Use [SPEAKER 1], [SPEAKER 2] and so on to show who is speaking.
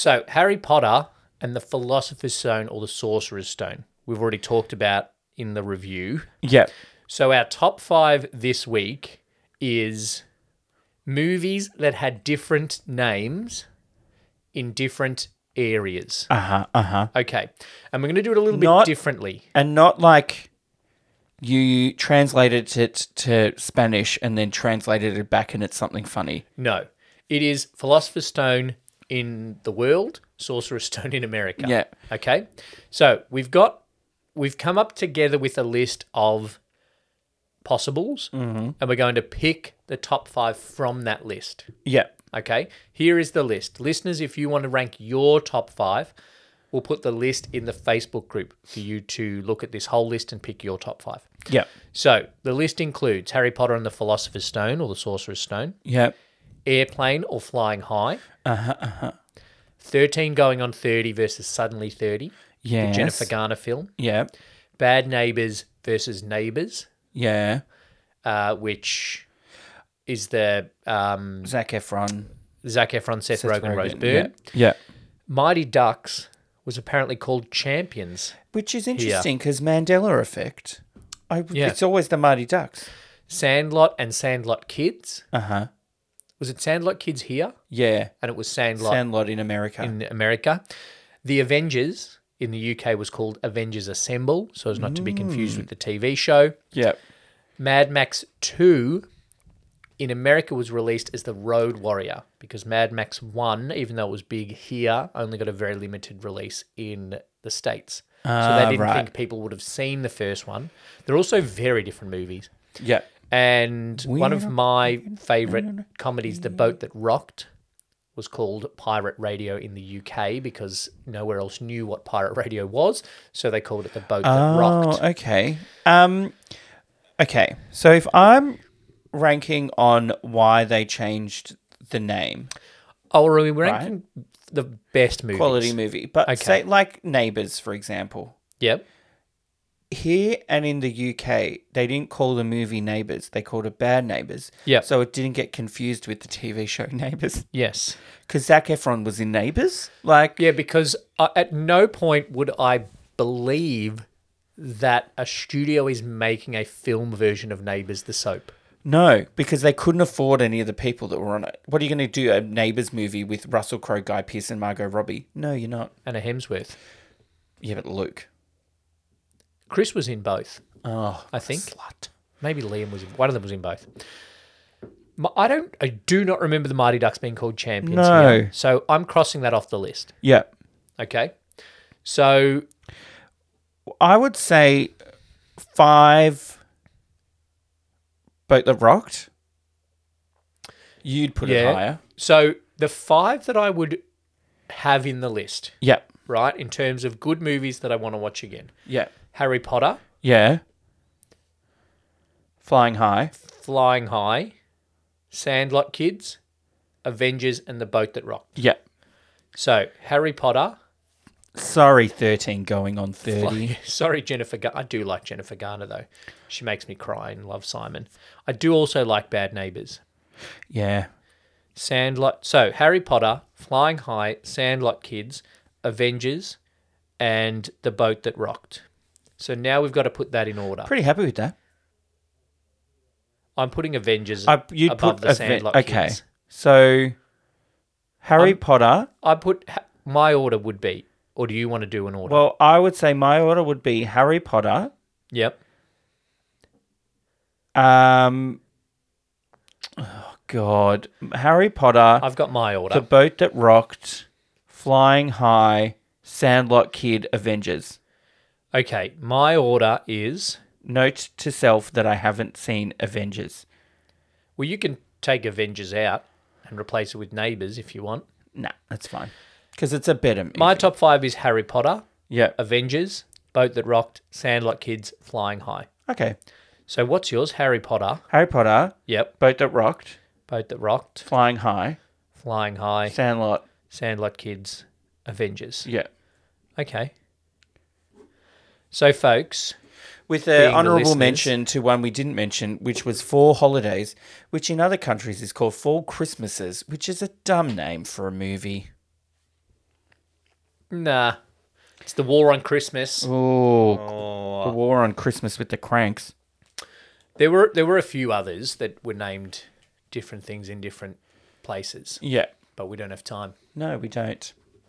[SPEAKER 1] So, Harry Potter and the Philosopher's Stone or the Sorcerer's Stone, we've already talked about in the review.
[SPEAKER 2] Yeah.
[SPEAKER 1] So, our top 5 this week is movies that had different names in different areas. Okay. And we're going to do it a little bit differently.
[SPEAKER 2] And not like you translated it to Spanish and then translated it back and it's something funny.
[SPEAKER 1] No. It is Philosopher's Stone in the world, Sorcerer's Stone in America.
[SPEAKER 2] Yeah.
[SPEAKER 1] Okay. So we've come up together with a list of possibles, and we're going to pick the top 5 from that list.
[SPEAKER 2] Yeah.
[SPEAKER 1] Okay. Here is the list. Listeners, if you want to rank your top 5, we'll put the list in the Facebook group for you to look at this whole list and pick your top 5.
[SPEAKER 2] Yeah.
[SPEAKER 1] So the list includes Harry Potter and the Philosopher's Stone or the Sorcerer's Stone,
[SPEAKER 2] Yeah.
[SPEAKER 1] Airplane or Flying High, 13 Going on 30 versus Suddenly 30,
[SPEAKER 2] Yes.
[SPEAKER 1] the Jennifer Garner film,
[SPEAKER 2] Yeah.
[SPEAKER 1] Bad Neighbours versus Neighbours,
[SPEAKER 2] Yeah.
[SPEAKER 1] which is the
[SPEAKER 2] Zac Efron.
[SPEAKER 1] Zac Efron, Seth Rogen, Rose Byrne.
[SPEAKER 2] Yeah.
[SPEAKER 1] Mighty Ducks was apparently called Champions.
[SPEAKER 2] Which is interesting because Mandela Effect.
[SPEAKER 1] Yeah.
[SPEAKER 2] It's always the Mighty Ducks.
[SPEAKER 1] Sandlot and Sandlot Kids.
[SPEAKER 2] Uh-huh.
[SPEAKER 1] Was it Sandlot Kids here?
[SPEAKER 2] Yeah.
[SPEAKER 1] And it was Sandlot
[SPEAKER 2] Sandlot in America.
[SPEAKER 1] in America. The Avengers in the UK was called Avengers Assemble, so as not to be confused with the TV show.
[SPEAKER 2] Yeah.
[SPEAKER 1] Mad Max 2 in America was released as The Road Warrior because Mad Max 1, even though it was big here, only got a very limited release in the States. So they didn't think people would have seen the first one. They're also very different movies.
[SPEAKER 2] Yeah.
[SPEAKER 1] And one of my favourite comedies, The Boat That Rocked, was called Pirate Radio in the UK because nowhere else knew what pirate radio was. So they called it The Boat That Rocked.
[SPEAKER 2] Oh, okay. Okay. So if I'm ranking on why they changed the name,
[SPEAKER 1] Oh, we're ranking the best movies.
[SPEAKER 2] quality movie, but say like Neighbours, for example.
[SPEAKER 1] Yep.
[SPEAKER 2] Here and in the UK, they didn't call the movie Neighbours. They called it Bad Neighbours.
[SPEAKER 1] Yep.
[SPEAKER 2] So it didn't get confused with the TV show Neighbours.
[SPEAKER 1] Yes.
[SPEAKER 2] Because Zac Efron was in Neighbours. Like,
[SPEAKER 1] Yeah, because at no point would I believe that a studio is making a film version of Neighbours the soap.
[SPEAKER 2] no, because they couldn't afford any of the people that were on it. What are you going to do? A Neighbours movie with Russell Crowe, Guy Pearce, and Margot Robbie? No, you're not.
[SPEAKER 1] And a Hemsworth.
[SPEAKER 2] Yeah, but Luke.
[SPEAKER 1] Chris was in both,
[SPEAKER 2] Oh,
[SPEAKER 1] I think.
[SPEAKER 2] slut.
[SPEAKER 1] Maybe Liam was in, one of them was in both. I do not remember the Mighty Ducks being called Champions
[SPEAKER 2] No.
[SPEAKER 1] here. So I'm crossing that off the list.
[SPEAKER 2] Yeah.
[SPEAKER 1] Okay. So
[SPEAKER 2] I would say 5 Boat That Rocked. You'd put it
[SPEAKER 1] Yeah.
[SPEAKER 2] higher.
[SPEAKER 1] So the 5 that I would have in the list,
[SPEAKER 2] Yeah.
[SPEAKER 1] right, in terms of good movies that I want to watch again.
[SPEAKER 2] Yeah.
[SPEAKER 1] Harry Potter,
[SPEAKER 2] Yeah. Flying High.
[SPEAKER 1] Flying High, Sandlot Kids, Avengers, and The Boat That Rocked.
[SPEAKER 2] Yeah.
[SPEAKER 1] So Harry Potter.
[SPEAKER 2] Sorry, 13 going on 30.
[SPEAKER 1] Sorry, Jennifer. I do like Jennifer Garner though. She makes me cry and love Simon. I do also like Bad Neighbours.
[SPEAKER 2] Yeah.
[SPEAKER 1] Sandlot. So Harry Potter, Flying High, Sandlot Kids, Avengers, and The Boat That Rocked. So now we've got to put that in order.
[SPEAKER 2] Pretty happy with that.
[SPEAKER 1] I'm putting Avengers
[SPEAKER 2] You'd
[SPEAKER 1] above
[SPEAKER 2] put
[SPEAKER 1] the Sandlot
[SPEAKER 2] okay.
[SPEAKER 1] Kids.
[SPEAKER 2] So Harry Potter.
[SPEAKER 1] I put my order would be, or do you want to do an order?
[SPEAKER 2] Well, I would say my order would be Harry Potter.
[SPEAKER 1] Yep.
[SPEAKER 2] Oh God, Harry Potter.
[SPEAKER 1] I've got my order.
[SPEAKER 2] The Boat That Rocked, Flying High, Sandlot Kid, Avengers.
[SPEAKER 1] Okay, my order is...
[SPEAKER 2] Note to self that I haven't seen Avengers.
[SPEAKER 1] Well, you can take Avengers out and replace it with Neighbours if you want.
[SPEAKER 2] Nah, that's fine. Because it's a better movie.
[SPEAKER 1] My top 5 is Harry Potter,
[SPEAKER 2] Yeah.
[SPEAKER 1] Avengers, Boat That Rocked, Sandlot Kids, Flying High.
[SPEAKER 2] Okay.
[SPEAKER 1] So what's yours? Harry Potter.
[SPEAKER 2] Harry Potter,
[SPEAKER 1] Yep.
[SPEAKER 2] Boat That Rocked,
[SPEAKER 1] Boat That Rocked,
[SPEAKER 2] Flying High,
[SPEAKER 1] Flying High,
[SPEAKER 2] Sandlot.
[SPEAKER 1] Sandlot Kids, Avengers.
[SPEAKER 2] Yeah.
[SPEAKER 1] Okay. So, folks,
[SPEAKER 2] With
[SPEAKER 1] Being
[SPEAKER 2] an
[SPEAKER 1] the
[SPEAKER 2] honourable
[SPEAKER 1] listeners.
[SPEAKER 2] mention to one we didn't mention, which was Four Holidays, which in other countries is called Four Christmases, which is a dumb name for a movie.
[SPEAKER 1] Nah. It's the War on Christmas.
[SPEAKER 2] Oh, the War on Christmas with the Cranks.
[SPEAKER 1] There were a few others that were named different things in different places,
[SPEAKER 2] Yeah.
[SPEAKER 1] but we don't have time.
[SPEAKER 2] No, we don't.